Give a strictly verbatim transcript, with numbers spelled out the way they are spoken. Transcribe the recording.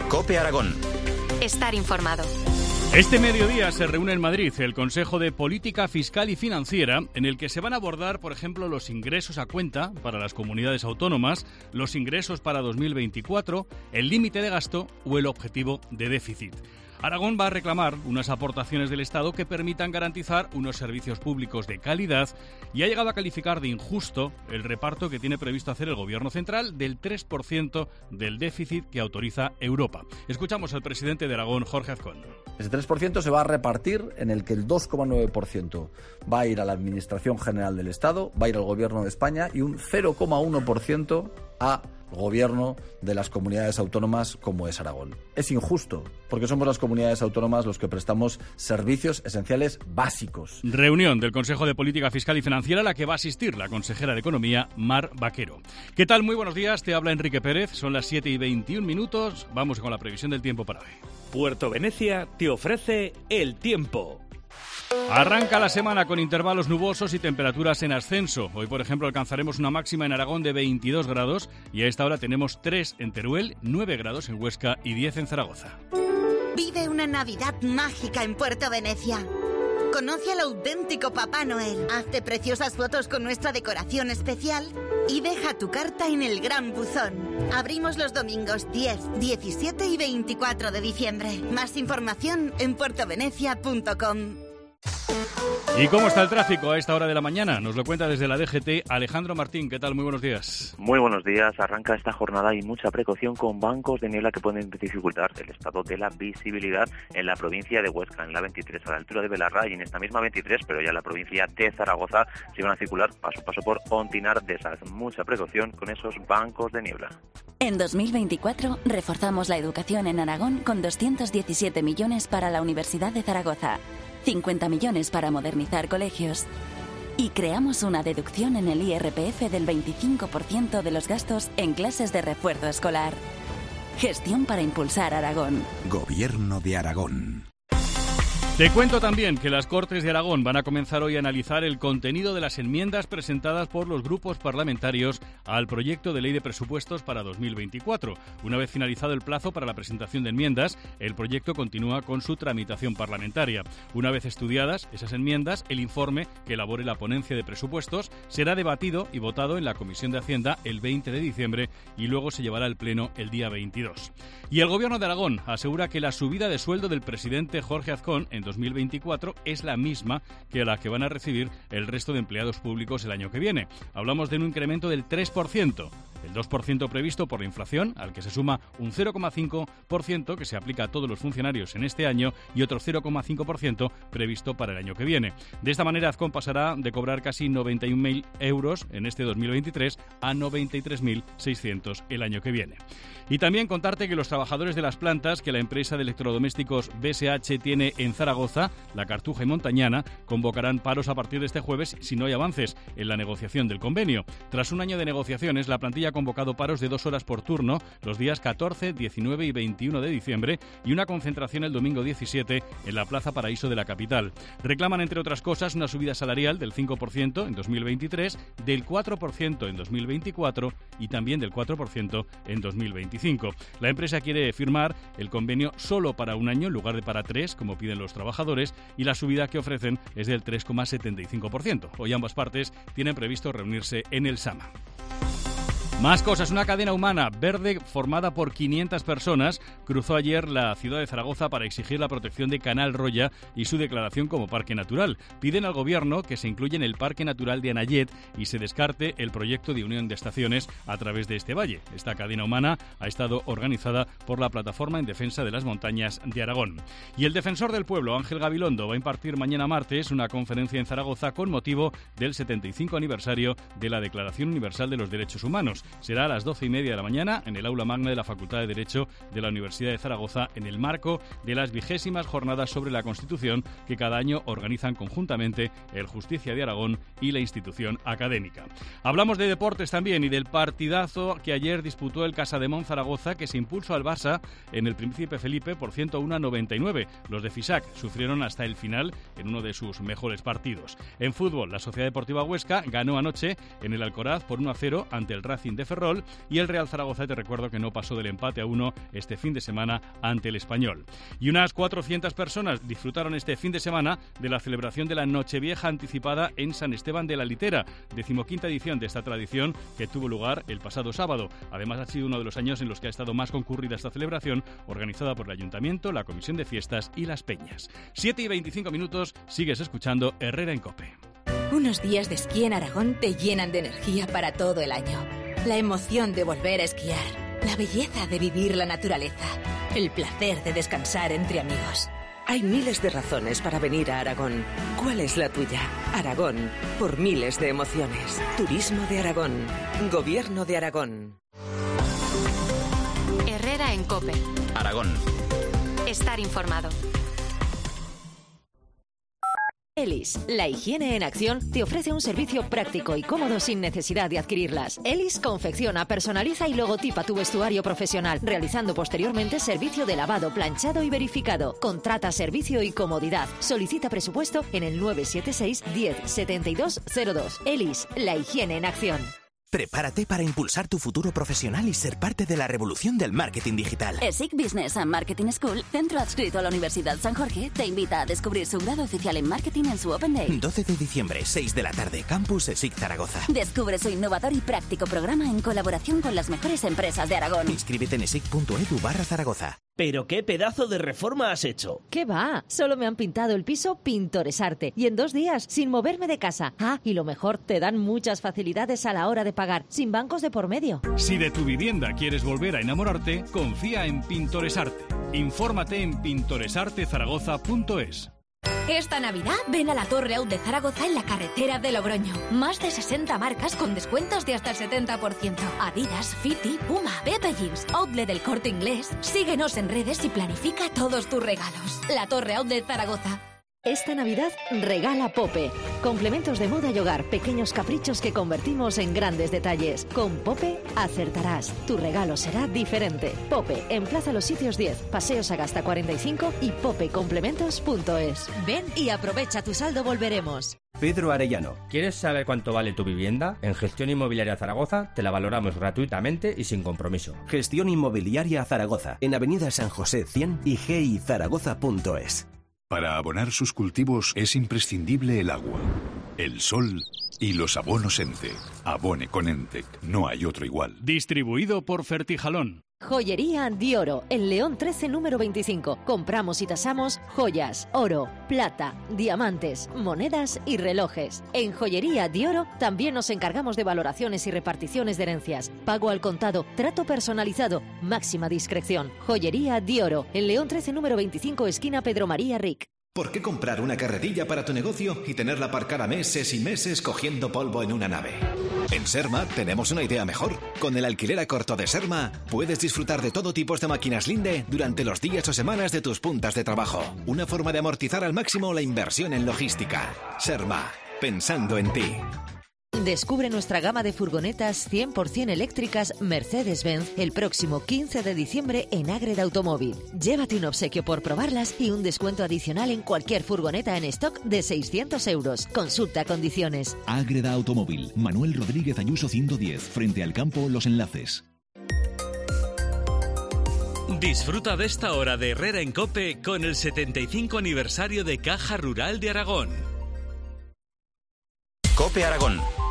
COPE Aragón. Estar informado. Este mediodía se reúne en Madrid el Consejo de Política Fiscal y Financiera, en el que se van a abordar, por ejemplo, los ingresos a cuenta para las comunidades autónomas, los ingresos para dos mil veinticuatro, el límite de gasto o el objetivo de déficit. Aragón va a reclamar unas aportaciones del Estado que permitan garantizar unos servicios públicos de calidad y ha llegado a calificar de injusto el reparto que tiene previsto hacer el Gobierno central del tres por ciento del déficit que autoriza Europa. Escuchamos al presidente de Aragón, Jorge Azcón. Ese tres por ciento se va a repartir en el que el dos coma nueve por ciento va a ir a la Administración General del Estado, va a ir al Gobierno de España y un cero coma uno por ciento a Gobierno de las comunidades autónomas como es Aragón. Es injusto, porque somos las comunidades autónomas los que prestamos servicios esenciales básicos. Reunión del Consejo de Política Fiscal y Financiera a la que va a asistir la consejera de Economía, Mar Vaquero. ¿Qué tal? Muy buenos días, te habla Enrique Pérez, son las siete y veintiún minutos, vamos con la previsión del tiempo para hoy. Puerto Venecia te ofrece el tiempo. Arranca la semana con intervalos nubosos y temperaturas en ascenso. Hoy, por ejemplo, alcanzaremos una máxima en Aragón de veintidós grados y a esta hora tenemos tres en Teruel, nueve grados en Huesca y diez en Zaragoza. Vive una Navidad mágica en Puerto Venecia. Conoce al auténtico Papá Noel. Hazte preciosas fotos con nuestra decoración especial y deja tu carta en el Gran Buzón. Abrimos los domingos diez, diecisiete y veinticuatro de diciembre. Más información en puertovenecia punto com. ¿Y cómo está el tráfico a esta hora de la mañana? Nos lo cuenta desde la D G T Alejandro Martín. ¿Qué tal? Muy buenos días. Muy buenos días. Arranca esta jornada y mucha precaución con bancos de niebla que pueden dificultar el estado de la visibilidad en la provincia de Huesca, en la veintitrés, a la altura de Belarra, y en esta misma veintitrés, pero ya en la provincia de Zaragoza, se van a circular paso a paso por Ontinar de Saz. Mucha precaución con esos bancos de niebla. En dos mil veinticuatro reforzamos la educación en Aragón con doscientos diecisiete millones para la Universidad de Zaragoza, cincuenta millones para modernizar colegios y creamos una deducción en el I R P F del veinticinco por ciento de los gastos en clases de refuerzo escolar. Gestión para impulsar Aragón. Gobierno de Aragón. Te cuento también que las Cortes de Aragón van a comenzar hoy a analizar el contenido de las enmiendas presentadas por los grupos parlamentarios al proyecto de ley de presupuestos para dos mil veinticuatro. Una vez finalizado el plazo para la presentación de enmiendas, el proyecto continúa con su tramitación parlamentaria. Una vez estudiadas esas enmiendas, el informe que elabore la ponencia de presupuestos será debatido y votado en la Comisión de Hacienda el veinte de diciembre y luego se llevará al Pleno el día veintidós. Y el Gobierno de Aragón asegura que la subida de sueldo del presidente Jorge Azcón en dos mil veinticuatro es la misma que la que van a recibir el resto de empleados públicos el año que viene. Hablamos de un incremento del tres por ciento, el dos por ciento previsto por la inflación, al que se suma un cero coma cinco por ciento que se aplica a todos los funcionarios en este año y otro cero coma cinco por ciento previsto para el año que viene. De esta manera, Azcón pasará de cobrar casi noventa y un mil euros en este dos mil veintitrés a noventa y tres mil seiscientos el año que viene. Y también contarte que los trabajadores de las plantas que la empresa de electrodomésticos B S H tiene en Zaragoza, La Cartuja y Montañana, convocarán paros a partir de este jueves si no hay avances en la negociación del convenio. Tras un año de negociaciones, la plantilla ha convocado paros de dos horas por turno los días catorce, diecinueve y veintiuno de diciembre y una concentración el domingo diecisiete en la Plaza Paraíso de la capital. Reclaman, entre otras cosas, una subida salarial del cinco por ciento en dos mil veintitrés, del cuatro por ciento en dos mil veinticuatro y también del cuatro por ciento en dos mil veinticinco. La empresa quiere firmar el convenio solo para un año en lugar de para tres, como piden los trabajadores, y la subida que ofrecen es del tres coma setenta y cinco por ciento. Hoy ambas partes tienen previsto reunirse en el Sama. Más cosas. Una cadena humana verde formada por quinientas personas cruzó ayer la ciudad de Zaragoza para exigir la protección de Canal Roya y su declaración como parque natural. Piden al gobierno que se incluya en el Parque Natural de Anayet y se descarte el proyecto de unión de estaciones a través de este valle. Esta cadena humana ha estado organizada por la Plataforma en Defensa de las Montañas de Aragón. Y el defensor del pueblo, Ángel Gabilondo, va a impartir mañana martes una conferencia en Zaragoza con motivo del setenta y cinco aniversario de la Declaración Universal de los Derechos Humanos. Será a las doce y media de la mañana en el aula magna de la Facultad de Derecho de la Universidad de Zaragoza en el marco de las vigésimas jornadas sobre la Constitución que cada año organizan conjuntamente el Justicia de Aragón y la institución académica. Hablamos de deportes también y del partidazo que ayer disputó el Casademont Zaragoza, que se impulsó al Barça en el Príncipe Felipe por ciento uno a noventa y nueve. Los de Fisac sufrieron hasta el final en uno de sus mejores partidos. En fútbol, la Sociedad Deportiva Huesca ganó anoche en el Alcoraz por uno a cero ante el Racing de Ferrol, y el Real Zaragoza, te recuerdo que no pasó del empate a uno este fin de semana ante el Español. Y unas cuatrocientas personas disfrutaron este fin de semana de la celebración de la Nochevieja anticipada en San Esteban de la Litera, decimoquinta edición de esta tradición que tuvo lugar el pasado sábado. Además, ha sido uno de los años en los que ha estado más concurrida esta celebración, organizada por el Ayuntamiento, la Comisión de Fiestas y las Peñas. siete y veinticinco minutos, sigues escuchando Herrera en COPE. Unos días de esquí en Aragón te llenan de energía para todo el año. La emoción de volver a esquiar, la belleza de vivir la naturaleza, el placer de descansar entre amigos. Hay miles de razones para venir a Aragón. ¿Cuál es la tuya? Aragón, por miles de emociones. Turismo de Aragón. Gobierno de Aragón. Herrera en COPE. Aragón. Estar informado. Elis, la higiene en acción, te ofrece un servicio práctico y cómodo sin necesidad de adquirirlas. Elis confecciona, personaliza y logotipa tu vestuario profesional, realizando posteriormente servicio de lavado, planchado y verificado. Contrata servicio y comodidad. Solicita presupuesto en el nueve siete seis, diez, setenta y dos cero dos. Elis, la higiene en acción. Prepárate para impulsar tu futuro profesional y ser parte de la revolución del marketing digital. ESIC Business and Marketing School, centro adscrito a la Universidad San Jorge, te invita a descubrir su grado oficial en marketing en su Open Day. doce de diciembre, seis de la tarde, Campus ESIC Zaragoza. Descubre su innovador y práctico programa en colaboración con las mejores empresas de Aragón. Inscríbete en esic punto edu barra Zaragoza. ¿Pero qué pedazo de reforma has hecho? ¿Qué va? Solo me han pintado el piso Pintoresarte. Y en dos días, sin moverme de casa. Ah, y lo mejor, te dan muchas facilidades a la hora de pagar, sin bancos de por medio. Si de tu vivienda quieres volver a enamorarte, confía en Pintoresarte. Infórmate en pintoresarte zaragoza punto es. Esta Navidad ven a la Torre Outlet Zaragoza en la carretera de Logroño. Más de sesenta marcas con descuentos de hasta el setenta por ciento. Adidas, Fiti, Puma, Pepe Jeans, Outlet del Corte Inglés. Síguenos en redes y planifica todos tus regalos. La Torre Outlet Zaragoza. Esta Navidad regala Pope. Complementos de moda y hogar, pequeños caprichos que convertimos en grandes detalles. Con Pope acertarás. Tu regalo será diferente. Pope, en Plaza Los Sitios diez, Paseo Sagasta cuarenta y cinco y pope complementos punto es. Ven y aprovecha tu saldo Volveremos. Pedro Arellano. ¿Quieres saber cuánto vale tu vivienda? En Gestión Inmobiliaria Zaragoza te la valoramos gratuitamente y sin compromiso. Gestión Inmobiliaria Zaragoza, en Avenida San José cien y g i zaragoza punto es. Para abonar sus cultivos es imprescindible el agua, el sol y los abonos ENCE. Abone con ENTEC, no hay otro igual. Distribuido por Fertijalón. Joyería Dioro, en León trece número veinticinco. Compramos y tasamos joyas, oro, plata, diamantes, monedas y relojes. En Joyería Dioro también nos encargamos de valoraciones y reparticiones de herencias. Pago al contado, trato personalizado, máxima discreción. Joyería Dioro, en León trece número veinticinco, esquina Pedro María Ric. ¿Por qué comprar una carretilla para tu negocio y tenerla aparcada meses y meses cogiendo polvo en una nave? En Serma tenemos una idea mejor. Con el alquiler a corto de Serma puedes disfrutar de todo tipo de máquinas Linde durante los días o semanas de tus puntas de trabajo. Una forma de amortizar al máximo la inversión en logística. Serma, pensando en ti. Descubre nuestra gama de furgonetas cien por ciento eléctricas Mercedes-Benz el próximo quince de diciembre en Ágreda Automóvil. Llévate un obsequio por probarlas y un descuento adicional en cualquier furgoneta en stock de seiscientos euros. Consulta condiciones. Ágreda Automóvil, Manuel Rodríguez Ayuso ciento diez, frente al campo Los Enlaces. Disfruta de esta hora de Herrera en COPE con el setenta y cinco aniversario de Caja Rural de Aragón. COPE Aragón.